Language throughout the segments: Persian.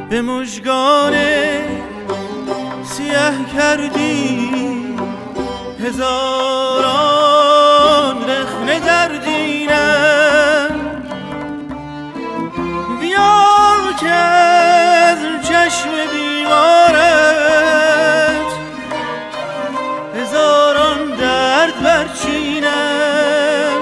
به مژگان سیه کردی هزاران رخنه در دینم. بیا که از چشم بیمارت هزاران درد برچینم.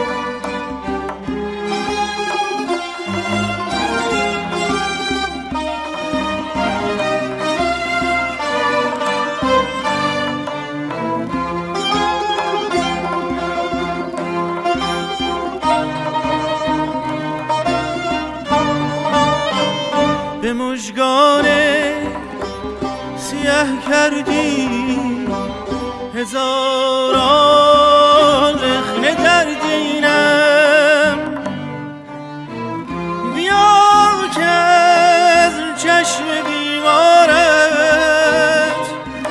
به مژگان سیه کردی هزاران رخنه در دینم. بیا که از چشم بیمارت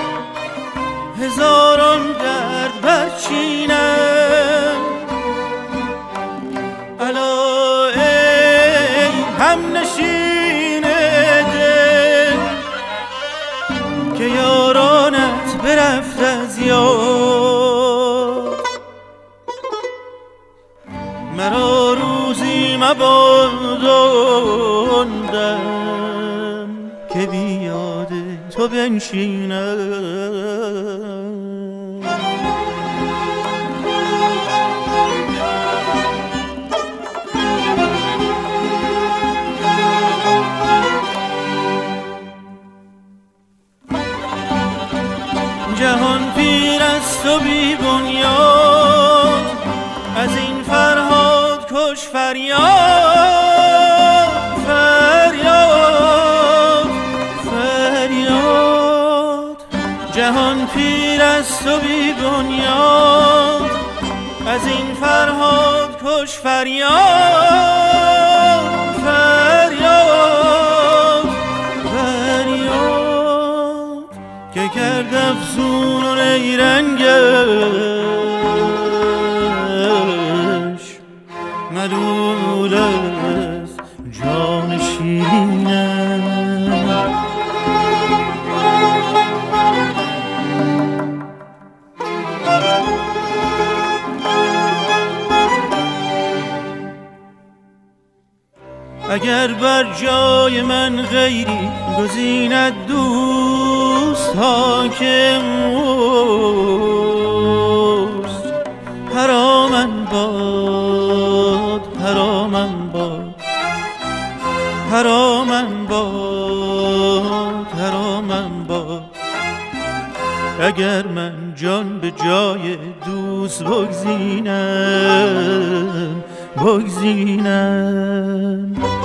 هزاران درد برچینم. الا ای همنشین که یارانت برفت از یاد. مرا روزی مباداندم که بیاد تو بنشینم. جهان پیر است و بی بنیاد، از این فرهاد کش فریاد. فریاد فریاد. جهان پیر است و بی بنیاد، از این فرهاد کش فریاد. فریاد فریاد که کرد افزون و نیرنگش ملول از جان شیرینم. اگر بر جای من غیری گزیند دوست حاکم اوست. حرامن باد حرامن باد حرامن باد حرامن باد. اگر من جان به جای دوست بگزینم